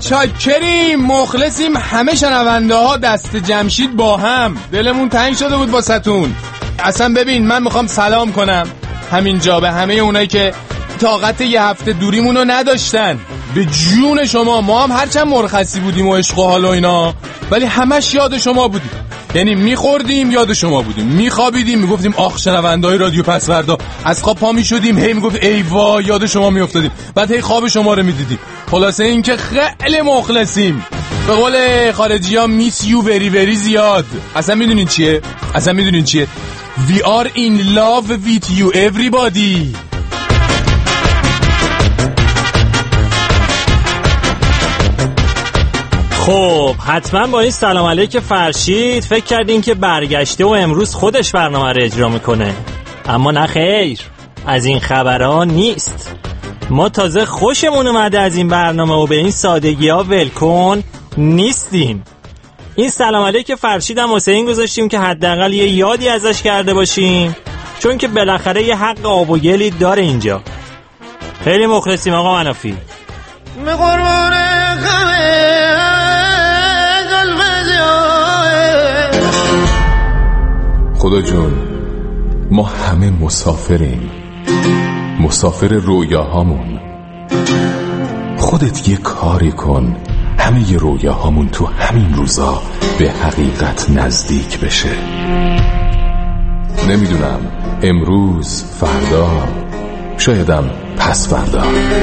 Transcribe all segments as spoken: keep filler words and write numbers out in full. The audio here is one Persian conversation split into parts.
متشکریم، مخلصیم. همه شنونده ها دست جمشید با هم، دلمون تنگ شده بود واسهتون. اصلا ببین من میخوام سلام کنم همینجا به همه اونایی که طاقت یه هفته دوریمونو نداشتن. به جون شما، ما هم هرچند مرخصی بودیم و عشق و حال و اینا، ولی همش یاد شما بودیم. یعنی میخوردیم یاد شما بودیم، میخوابیدیم میگفتیم آخ شنونده‌های رادیو پسوردا، از خواب پا میشدیم هی میگفت ای وای یاد شما میافتادیم، بعد هی خواب شما رو میدیدیم. خلاصه این که خیلی مخلصیم. به قول خارجی‌ها میس یو وری وری زیاد. اصلا میدونین چیه؟ اصلا میدونین چیه؟ We are in love with you everybody. خب حتما با این سلام علیک فرشید فکر کردین که برگشته و امروز خودش برنامه رو اجرا میکنه، اما نه خیر، از این خبرها نیست. ما تازه خوشمون اومده از این برنامه و به این سادگی ها ولکن نیستیم. این سلام علیک فرشید هم واسه این گذاشتیم که حداقل یه یادی ازش کرده باشیم، چون که بالاخره یه حق آب و گلی داره اینجا. خیلی مخلصیم آقا منافی. خدا جون، ما همه مسافریم، مسافر رویاهامون. خودت یه کاری کن همه ی رویاهامون تو همین روزا به حقیقت نزدیک بشه. نمیدونم امروز، فردا، شایدم پس فردا.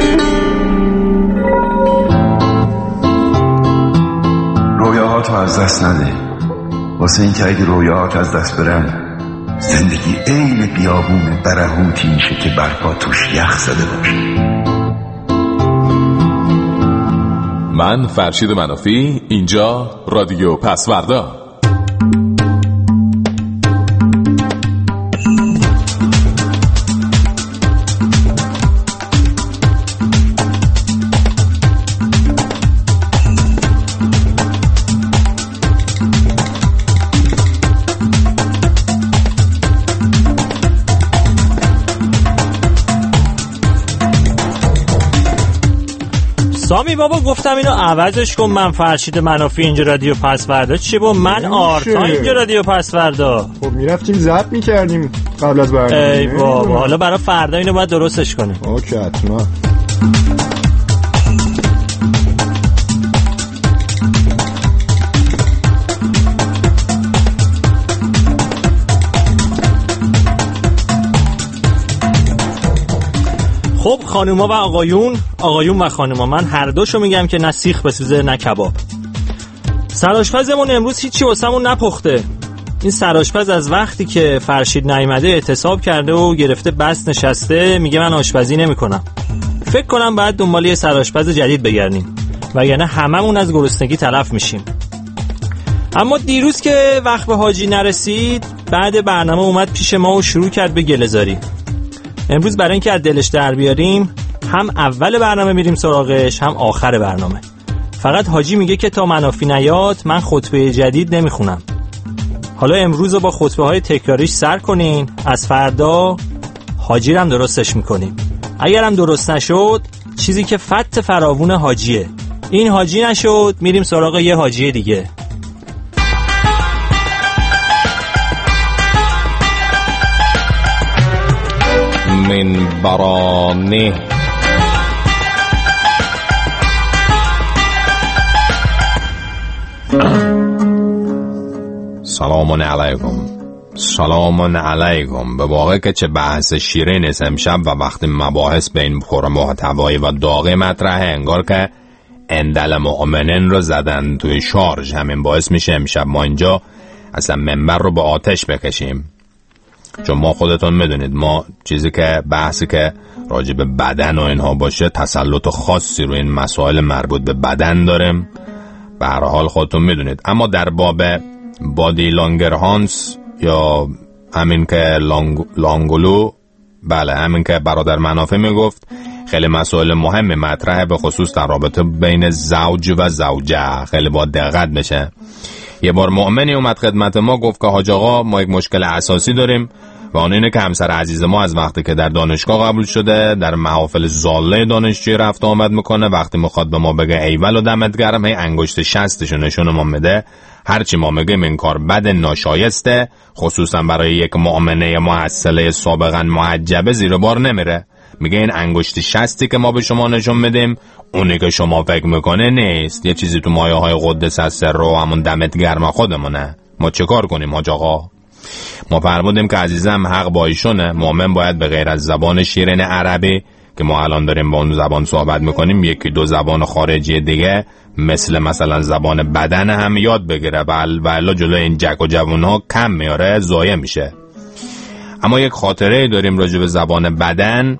رویاهاتو از دست نده، واسه این که اگه رویاهات از دست برن زندگی عین بیابون برهوتی میشه که برپا توش یخ زده باشه. من فرشید منافی، اینجا رادیو پسوردا. سامی بابا گفتم اینو عوضش کن، من فرشید منافی اینجا رادیو پسوردا. چی با من آرتا اینجا رادیو پسوردا؟ خب میرفتیم ضبط میکردیم قبل از برنامه. ای بابا حالا برای فردا اینو باید درستش کنیم. اوکی حتما. خب خانوما و آقایون، آقایون و خانوما، من هر دوشو میگم که نه سیخ بسوزه نه کباب. سرآشپزمون امروز هیچی واسمون نپخته. این سرآشپز از وقتی که فرشید نیامده اعتصاب کرده و گرفته بس نشسته، میگه من آشپزی نمیکنم. فکر کنم باید دنبال یه سرآشپز جدید بگردیم، وگرنه هممون از گرسنگی تلف میشیم. اما دیروز که وقت به حاجی نرسید، بعد برنامه اومد پیش ما و شروع کرد به گله‌زاری. امروز برای اینکه از دلش در بیاریم، هم اول برنامه میریم سراغش هم آخر برنامه. فقط حاجی میگه که تا منافی نیاد من خطبه جدید نمیخونم. حالا امروز رو با خطبه های تکراریش سر کنین، از فردا حاجی رو هم درستش میکنیم. اگر هم درست نشد چیزی که فت فراوون حاجیه. این حاجی نشد میریم سراغ یه حاجی دیگه. من برانه سلام علیکم. سلام علیکم. به واقع که چه بحث شیرین است امشب، و وقتی مباحث بین پر محتوایی و داغی مطرحه انگار که اندل مؤمنین رو زدن توی شارژ. همین باعث میشه امشب ما اینجا اصلا منبر رو به آتش بکشیم، چون ما خودتون میدونید ما چیزی که بحثی که راجع به بدن و اینها باشه تسلط خاصی روی این مسائل مربوط به بدن داریم، به هر حال خودتون میدونید. اما در باب بادی لانگرهانس یا همین که لانگ... لانگولو، بله همین که برادر منافع میگفت، خیلی مسائل مهم مطرحه، به خصوص در رابطه بین زوج و زوجه. خیلی باید دقت بشه. یه بار مؤمنی اومد خدمت ما گفت که حاج آقا ما یک مشکل اساسی داریم و آن اینه که همسر عزیز ما از وقتی که در دانشگاه قبول شده در محافل زاله دانشجویی رفت آمد میکنه، وقتی میخواد به ما بگه ایول و دمت گرم هی انگشت شستشو نشون ما میده. هرچی ما میگیم این کار بد، ناشایسته، خصوصا برای یک مؤمنه معسله سابقا محجبه زیر بار نمیره. میگه این انگشت شستی که ما به شما نشون میدیم اونی که شما فکر میکنه نیست، یه چیزی تو مایه های قدس از سر رو همون دمت گرم خودمونه. ما چه کار کنیم حاج آقا؟ ما فرمودیم که عزیزم حق با ایشونه، مؤمن باید به غیر از زبان شیرین عربی که ما الان داریم با اون زبان صحبت میکنیم یکی دو زبان خارجی دیگه مثل مثلا زبان بدن هم یاد بگیره و الا جلوی این جک و جوون ها کم میاره، ضایع میشه. اما یک خاطره داریم راجع به زبان بدن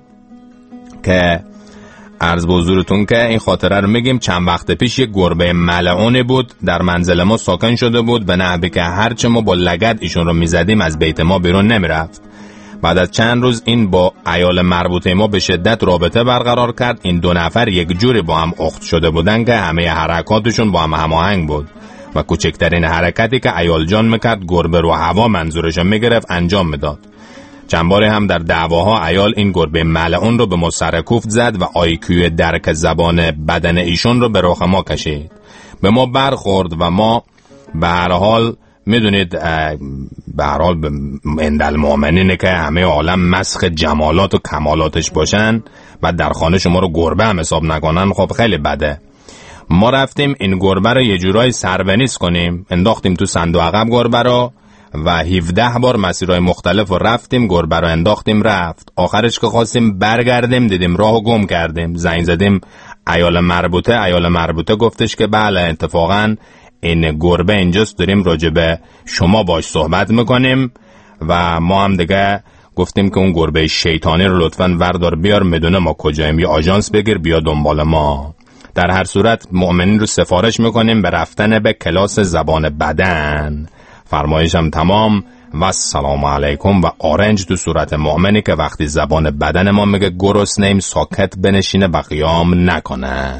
که عرض به حضورتون که این خاطره رو میگیم. چند وقت پیش یک گربه ملعونی بود در منزل ما ساکن شده بود، به نحوی که هرچه ما با لگد ایشون رو میزدیم از بیت ما بیرون نمیرفت. بعد از چند روز این با عیال مربوطه ما به شدت رابطه برقرار کرد. این دو نفر یک جوری با هم اخت شده بودن که همه حرکاتشون با هم هماهنگ بود و کوچکترین حرکتی که عیال جان میکرد گربه رو هوا منظورش میگرفت انجام میداد. چند باری هم در دعواها عیال این گربه ملعون رو به ما سر کوفت زد و آیکیو درک زبان بدن ایشون رو به رخ ما کشید. به ما برخورد و ما به هر حال میدونید به هر حال اندل مؤمنینه که همه عالم مسخ جمالات و کمالاتش باشن و در خانه شما رو گربه هم حساب نکنن، خب خیلی بده. ما رفتیم این گربه رو یه جورایی سرونیز کنیم، انداختیم تو صندوق عقب گربه رو و هفده بار مسیرهای مختلف رو رفتیم، گربه رو انداختیم رفت. آخرش که خواستیم برگردیم دیدیم راهو گم کردیم. زنگ زدیم عیال مربوطه، عیال مربوطه گفتش که بله اتفاقاً این گربه اینجاست، داریم راجع به شما باش صحبت میکنیم. و ما هم دیگه گفتیم که اون گربه شیطانی رو لطفاً وردار بیار، میدونه ما کجاییم، یه آژانس بگیر بیا دنبال ما. در هر صورت مؤمنین رو سفارش میکنیم به رفتن به کلاس زبان بدن. فرمایشم تمام و السلام علیکم و آرنج تو صورت مؤمنی که وقتی زبان بدن ما میگه گرسنه‌ایم ساکت بنشینه و قیام نکنه.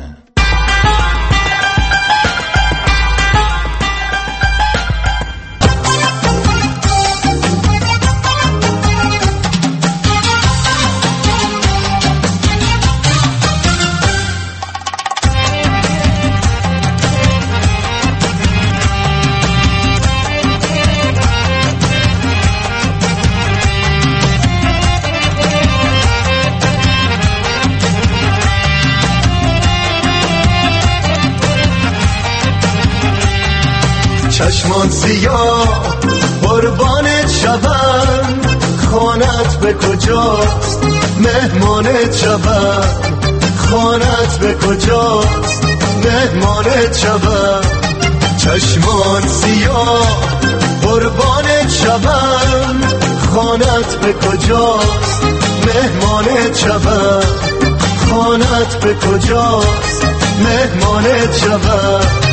چشمان سیاه قربانت شوم، خانت به کجاست مهمانت شوم، خانت به کجاست مهمانت شوم. چشمان سیاه قربانت شوم، خانت به کجاست مهمانت شوم، خانت به کجاست مهمانت شوم.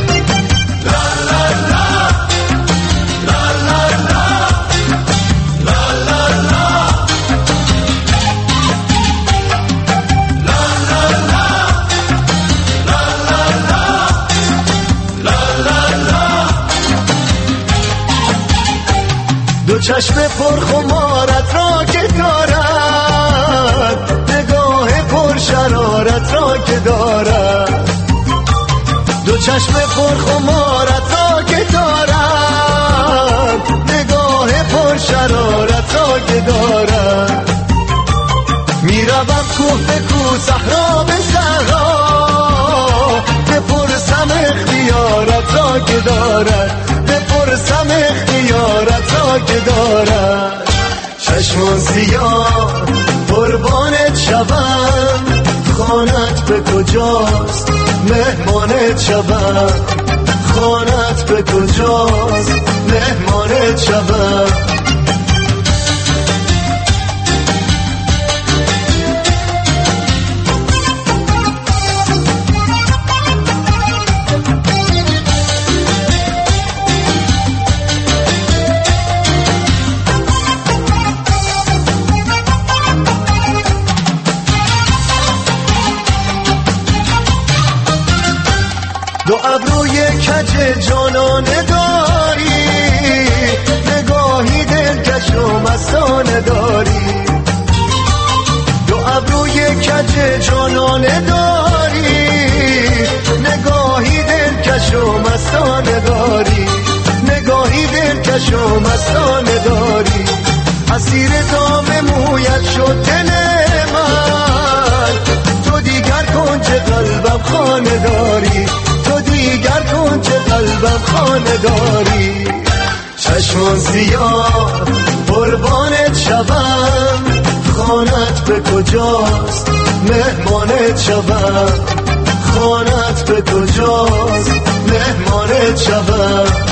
دو چشم پرخمارت را که دارد، نگاه پر شرارت را که دارد، دو چشم پرخمارت را که دارد، نگاه پر شرارت را که دارد. میروم کوه به کوه صحرا به صحرا، بپرسم اختیارت را که دارد، بپرسم اختیارت را که دارد. چشمان سیاه قربانت شوم، خانت به کجاست مهمانت شوم، خانت به کجاست مهمانت شوم. دو ابروی کج جانانه داری، نگاهی دلکش و مستانه داری، دو ابروی کج جانانه داری، نگاهی دلکش و مستانه داری، نگاهی دلکش و مستانه داری، اسیر دام مویت شد دل من، تو دیگر کنج قلبم خانه داری، تو دیگر کنج قلبم خانه داری. چشمان سیاه قربانت شوم، خانت به کجاست مهمانت شوم، خانت به کجاست مهمانت شوم.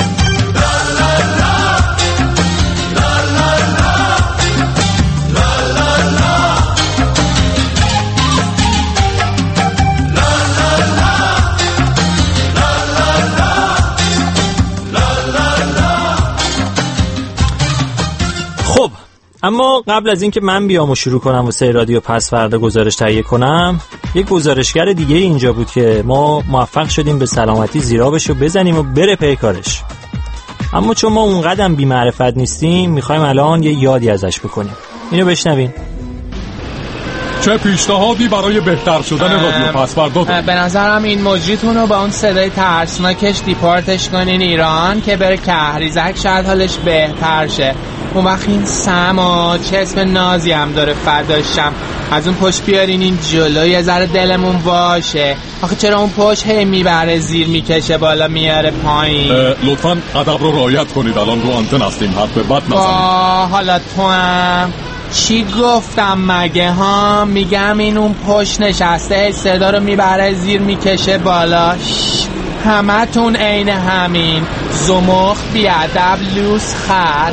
خب اما قبل از اینکه من بیام و شروع کنم واسه رادیو پس فردا گزارش تهیه کنم، یک گزارشگر دیگه اینجا بود که ما موفق شدیم به سلامتی زیرا بشه و بزنیم و بره پی کارش. اما چون ما اونقدر بی معرفت نیستیم، میخوایم الان یه یادی ازش بکنیم. اینو بشنوین. چه پیشنهادی برای بهتر شدن رادیو پس فردا؟ به نظرم این مجریتون رو با اون صدای ترسناکش دیپارتش کنین ایران که بره کهریزک، شاید حالش بهتر شه. اون وقت این سما چه اسم نازی هم داره فداشم، از اون پشت بیارین این جلو یه ذره دلمون باشه. آخه چرا اون پشت هی میبره زیر میکشه بالا میاره پایین؟ لطفاً ادب رو رعایت کنید، الان رو آنتن هستیم، حرف بد نزنید. حالا تو هم چی گفتم مگه ها؟ میگم این اون پشت نشسته صدا رو میبره زیر میکشه بالا. همه تون عین همین زمخ بیادب لوس خر.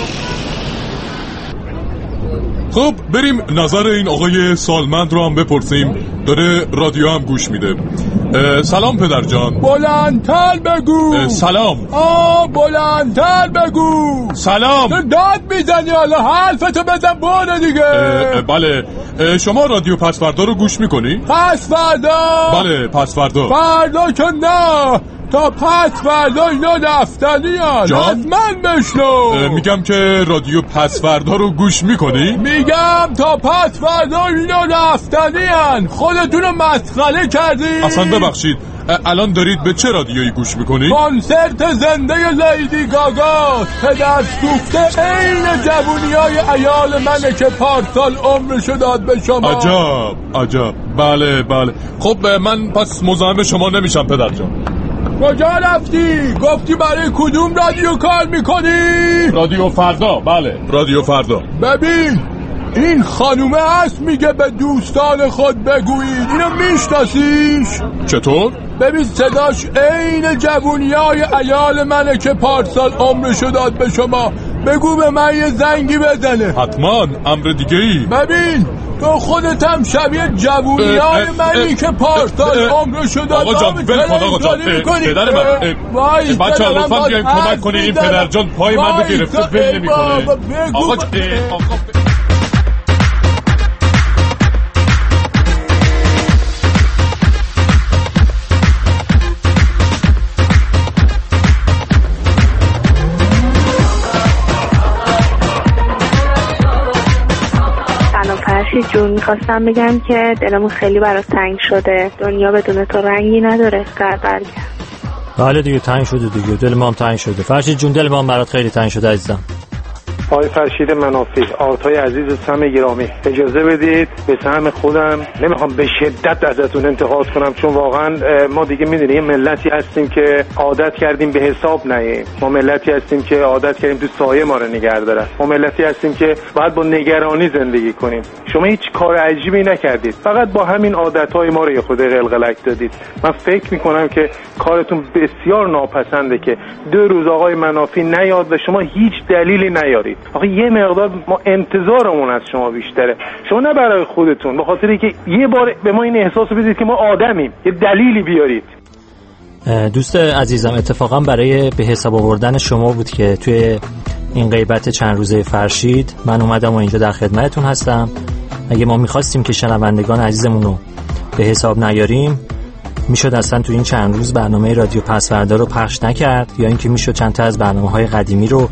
خب بریم نظر این آقای سالمند رو هم بپرسیم، داره رادیو هم گوش میده. سلام پدر جان. بلندتر بگو. سلام. آه بلندتر بگو. سلام. داد میزنی حالا حرفتو بزن باره دیگه. بله شما رادیو پس فردا رو گوش میکنی؟ پس فردا؟ بله پس فردا. فردا که نه، تا پس فردا اینا دفتنی هست، حتما بشنو. میگم که رادیو پس فردا رو گوش میکنی؟ میگم تا پس فردا اینا دفتنی هست، خودتون رو مسخره کردی؟ اصلا ببخشید الان دارید به چه رادیویی گوش میکنی؟ کنسرت زنده لیدی گاگا، پدر سوخته عین جوونی های عیال منه که پارسال عمرشو داد به شما. عجب عجب. بله بله. خب من پس مزاحم شما نمیشم پدر جان. کجا رفتی؟ گفتی برای کدوم رادیو کار میکنی؟ رادیو فردا. بله رادیو فردا. ببین این خانومه هست میگه به دوستان خود بگویید، اینو میشناسیش؟ چطور؟ ببین صداش عین جوونیای عیال منه که پارسال عمرشو داد به شما، بگو به من یه زنگی بزنه. حتما. امر دیگه ای؟ ببین تو خودت هم شبیه جوونیای منی که پارسال عمرشو داد. آقا جان ول کن آقا جان. پدر من بچه ها لطفا بیاین کمک کنی، این پدر جان پای من رو گرفته ول نمی کنه. آقا جان جون میخواستم بگم که دلمون خیلی برات تنگ شده، دنیا بدون تو رنگی نداره. قرقر کرد. بله دیگه تنگ شده دیگه، دل ما هم تنگ شده. فرشید جون دل ما هم برات خیلی تنگ شده عزیزم. آقای فرشید منافی، آرتای عزیز سهم گرامی، اجازه بدید به سهم خودم نمیخوام به شدت ازتون انتقاد کنم، چون واقعا ما دیگه میدونیم ملتی هستیم که عادت کردیم به حساب نهیم، ما ملتی هستیم که عادت کردیم تو سایه ما رو نگه دارن، ما ملتی هستیم که باید با نگرانی زندگی کنیم. شما هیچ کار عجیبی نکردید، فقط با همین عادتهای ما رو یه خود قلقلک دادید. من فکر میکنم که کارتون بسیار ناپسنده که دو روز آقای منافی نیاد و شما هیچ دلیلی نیارید. آخه یه مقدار ما انتظارمون از شما بیشتره، شما نه برای خودتون، به خاطری که یه بار به ما این احساس رو بدید که ما آدمیم، یه دلیلی بیارید. دوست عزیزم اتفاقا برای به حساب آوردن شما بود که توی این غیبت چند روزه فرشید من اومدم و اینجا در خدمتتون هستم. اگه ما میخواستیم که شنوندگان عزیزمون رو به حساب نیاریم، میشد اصلا تو این چند روز برنامه رادیو پس فردا رو پخش نکرد، یا اینکه میشد چند تا از برنامه‌های قدیمی رو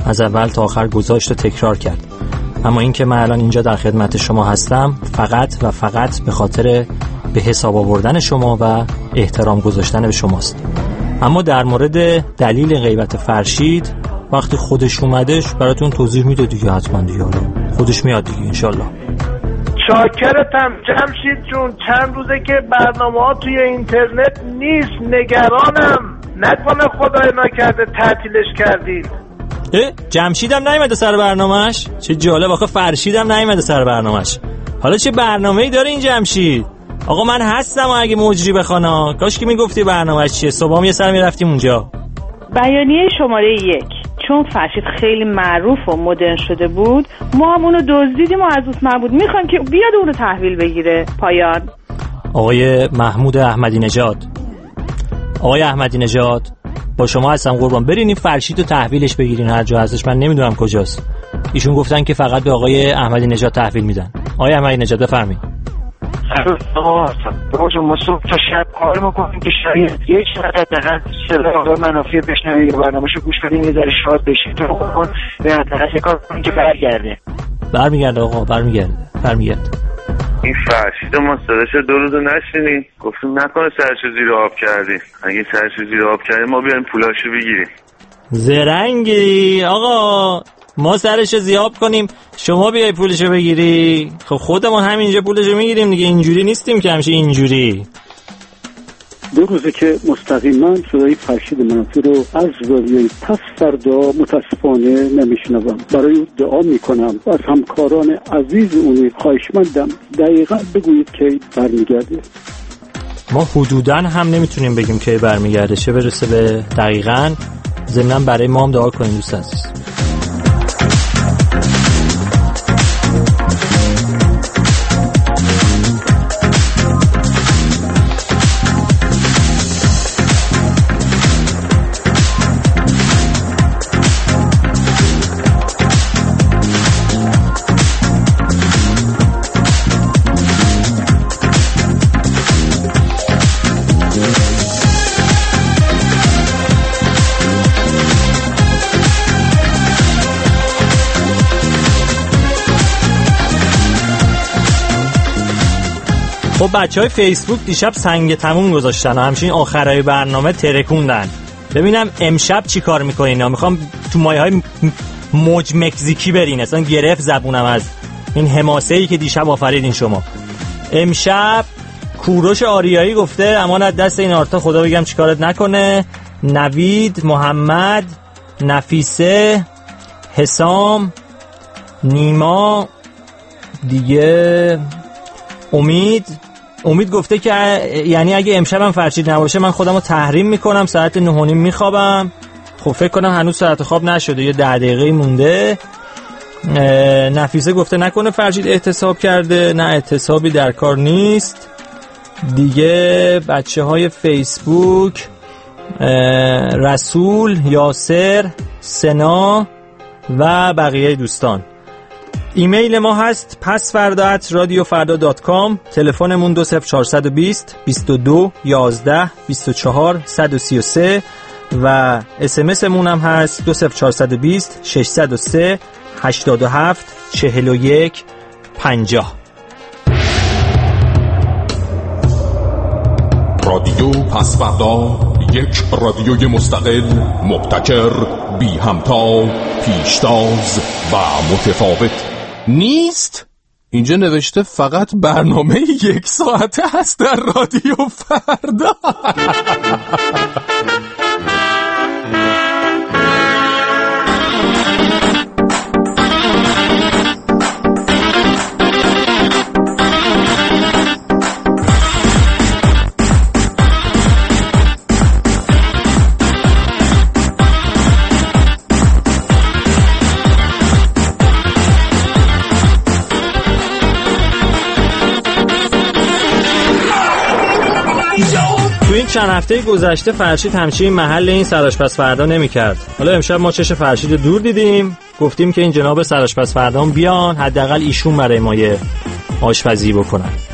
از اول تا آخر گذاشت و تکرار کرد. اما این که من الان اینجا در خدمت شما هستم فقط و فقط به خاطر به حساب آوردن شما و احترام گذاشتن به شماست. اما در مورد دلیل غیبت فرشید وقتی خودش اومدش براتون توضیح میده دیگه، حتما دیگه خودش میاد دیگه انشالله. شاکرتم جمشید جون، چند روزه که برنامه ها توی اینترنت نیست، نگرانم نکنه خدای نکرده تعطیلش کردید. اه جمشیدم نیومده سر برنامهش؟ چه جالب، آخه فرشیدم نیومده سر برنامهش. حالا چه برنامه‌ای داره این جمشید؟ آقا من هستم اگه مجری بخوانا، کاش که میگفتی برنامهش چیه، صبحام یه سر میرفتیم اونجا. بیانیه شماره یک، چون فرشید خیلی معروف و مدرن شده بود ما هم اونو دزدیدیم و از اوست معبود میخوان که بیاد اونو تحویل بگیره. پایان. آقای محمود احمدی نژاد، آقای احمدی نژاد با شما هستم قربان، برین این فرشید رو تحویلش بگیرین هر جا هستش، من نمیدونم کجاست. ایشون گفتن که فقط به آقای احمدی نژاد تحویل میدن. آقای احمدی نژاد بفرمایید. آقا هستم ما صبح تا شب کار میکنیم که شاید یک ساعت دقیقا صدای آقای منافی بشنوید یا برنامه‌شو گوش کنیم یه ذره شاد بشید تو کن به حداقل کار کنیم که برگرده. برمیگرده آقا، برمیگرده برمیگرده این فرشید ما صداشو دو روز نشنیدیم، گفتیم نکنه سرشو زیر آب کردیم. اگه سرشو زیر آب کردیم ما بیایم پولاشو بگیریم. زرنگی آقا، ما سرشو زیاب کنیم شما بیای پولشو بگیری؟ خب خودمون همینجا پولشو میگیریم دیگه، اینجوری نیستیم که همشه اینجوری. دو روزه که مستقیما صدای فرشید منافی رو از رادیوی پس فردا متاسفانه نمیشنوم. برای او دعا میکنم و از همکاران عزیز اونی خواهشمندم دقیقا بگویید که برمیگرده. ما حدوداً هم نمیتونیم بگیم که برمیگرده، چه برسه به دقیقاً. ضمناً برای ما هم دعا کنیم دوست عزیز. خب بچه های فیسبوک دیشب سنگ تموم گذاشتن و همچنین آخرای برنامه ترکوندن. ببینم امشب چی کار میکنین. میخوام تو مایه های موج مکزیکی برین، اصلا گرفت زبونم از این حماسه‌ای که دیشب آفریدین شما. امشب کوروش آریایی گفته امانت دست این آرتا، خدا بگم چیکارت نکنه. نوید، محمد، نفیسه، حسام، نیما، دیگه امید امید گفته که یعنی اگه امشبم فرشید نباشه من خودمو تحریم میکنم، ساعت نه و نیم میخوابم. خب فکر کنم هنوز ساعت خواب نشده، یه ده دقیقه مونده. نفیسه گفته نکنه فرشید احتساب کرده، نه احتسابی در کار نیست. دیگه بچه های فیسبوک رسول، یاسر، سنا و بقیه دوستان. ایمیل ما هست پسفردا ات رادیو فردا دات کام. تلفنمون دو صفر چهار دو صفر بیست و دو یازده بیست و چهار صد و سی و سه و اس ام اس مون هم هست دو صفر چهار دو صفر ششصد و سه هشتاد و هفت چهل و یک پنجاه. رادیو پسفردا، یک رادیوی مستقل، مبتکر، بی همتا، پیشتاز و متفاوت نیست. اینجا نوشته فقط برنامه یک ساعته هست در رادیو فردا. چند هفته گذشته فرشید همچین محل این سرآشپز فردا نمی کرد. حالا امشب ما چش فرشید دور دیدیم، گفتیم که این جناب سرآشپز فردا بیان حداقل ایشون برای ما یه آشپزی بکنن.